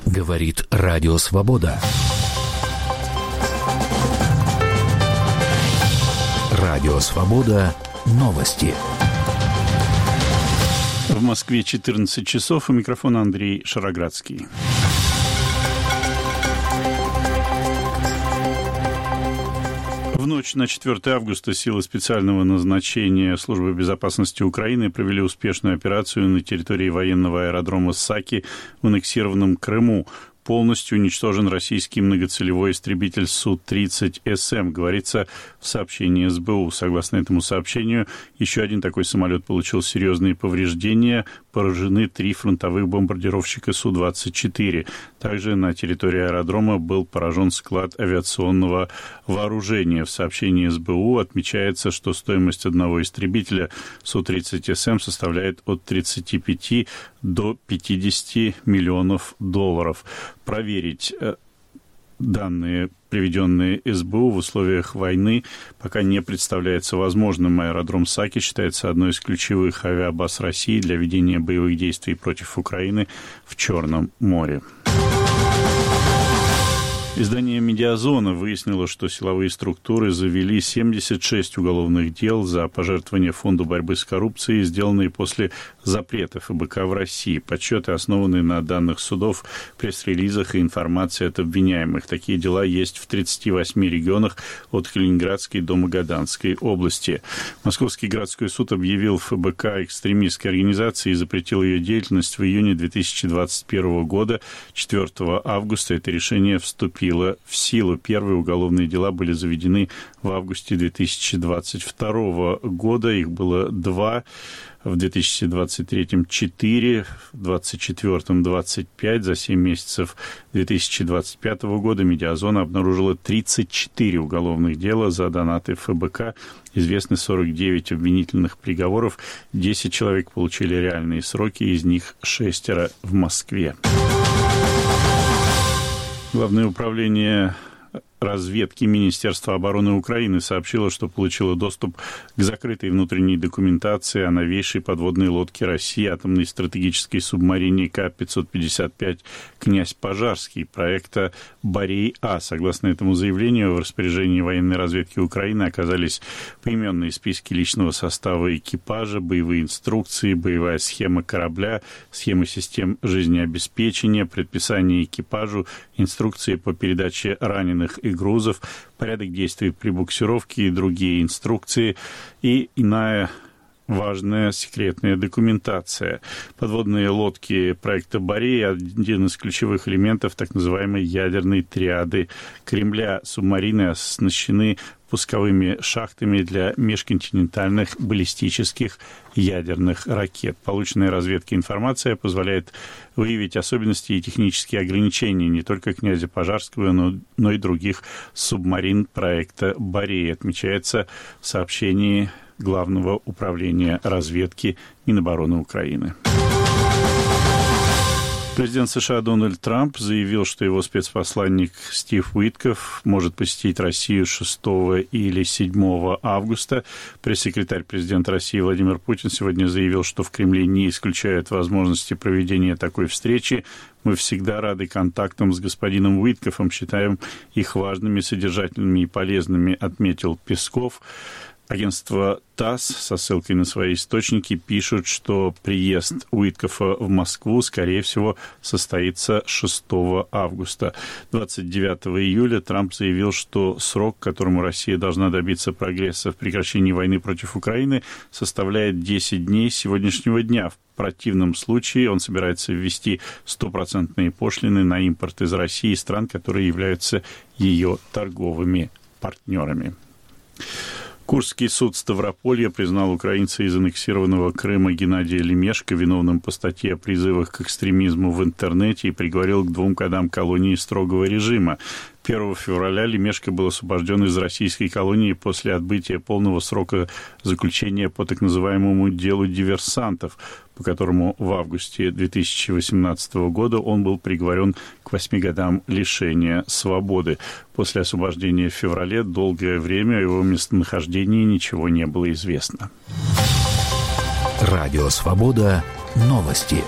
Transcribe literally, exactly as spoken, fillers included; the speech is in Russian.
Говорит Радио Свобода. Радио Свобода. Новости. В Москве четырнадцать часов. У микрофона Андрей Шароградский. В ночь на четвёртое августа силы специального назначения Службы безопасности Украины провели успешную операцию на территории военного аэродрома Саки в аннексированном Крыму. Полностью уничтожен российский многоцелевой истребитель Су тридцать эс эм, говорится в сообщении эс бэ у. Согласно этому сообщению, еще один такой самолет получил серьезные повреждения. Поражены три фронтовых бомбардировщика Су двадцать четыре. Также на территории аэродрома был поражен склад авиационного вооружения. В сообщении эс бэ у отмечается, что стоимость одного истребителя Су тридцать эс эм составляет от тридцати пяти до пятидесяти миллионов долларов. Проверить данные, приведенные эс бэ у в условиях войны, пока не представляется возможным. Аэродром Саки считается одной из ключевых авиабаз России для ведения боевых действий против Украины в Черном море. Издание «Медиазона» выяснило, что силовые структуры завели семьдесят шесть уголовных дел за пожертвования Фонду борьбы с коррупцией, сделанные после запрета эф бэ ка в России. Подсчеты основаны на данных судов, пресс-релизах и информации от обвиняемых. Такие дела есть в тридцати восьми регионах от Калининградской до Магаданской области. Московский городской суд объявил эф бэ ка экстремистской организацией и запретил ее деятельность в июне две тысячи двадцать первого года. четвёртого августа это решение вступило в силу. Первые уголовные дела были заведены в августе две тысячи двадцать второго года. Их было два. В две тысячи двадцать третьем четыре, в двадцать четвёртом двадцать пять. За семь месяцев две тысячи двадцать пятого года «Медиазона» обнаружила тридцать четыре уголовных дела за донаты эф бэ ка. Известны сорок девять обвинительных приговоров. десять человек получили реальные сроки, из них шестеро в Москве. Главное управление разведки Министерства обороны Украины сообщило, что получило доступ к закрытой внутренней документации о новейшей подводной лодке России, атомной стратегической субмарине К пятьсот пятьдесят пять «Князь Пожарский» проекта «Борей-А». Согласно этому заявлению, в распоряжении военной разведки Украины оказались поименные списки личного состава экипажа, боевые инструкции, боевая схема корабля, схемы систем жизнеобеспечения, предписание экипажу, инструкции по передаче раненых и грузов, порядок действий при буксировке и другие инструкции и иная важная секретная документация. Подводные лодки проекта «Борей» — один из ключевых элементов так называемой ядерной триады Кремля. Субмарины оснащены пусковыми шахтами для межконтинентальных баллистических ядерных ракет. Полученная разведкой информация позволяет выявить особенности и технические ограничения не только «Князя Пожарского», но, но и других субмарин проекта «Борей», отмечается в сообщении Главного управления разведки Минобороны Украины. Президент США Дональд Трамп заявил, что его спецпосланник Стив Уитков может посетить Россию шестого или седьмого августа. Пресс-секретарь президента России Владимир Путин сегодня заявил, что в Кремле не исключают возможности проведения такой встречи. Мы всегда рады контактам с господином Уитковым, считаем их важными, содержательными и полезными, отметил Песков. Агентство ТАСС со ссылкой на свои источники пишут, что приезд Уиткофа в Москву, скорее всего, состоится шестого августа. двадцать девятого июля Трамп заявил, что срок, к которому Россия должна добиться прогресса в прекращении войны против Украины, составляет десять дней с сегодняшнего дня. В противном случае он собирается ввести стопроцентные пошлины на импорт из России и стран, которые являются ее торговыми партнерами. Курский суд Ставрополья признал украинца из аннексированного Крыма Геннадия Лемешко виновным по статье о призывах к экстремизму в интернете и приговорил к двум годам колонии строгого режима. первого февраля Лемешко был освобожден из российской колонии после отбытия полного срока заключения по так называемому делу диверсантов, по которому в августе две тысячи восемнадцатого года он был приговорен к восьми годам лишения свободы. После освобождения в феврале долгое время о его местонахождении ничего не было известно. Радио «Свобода». Новости.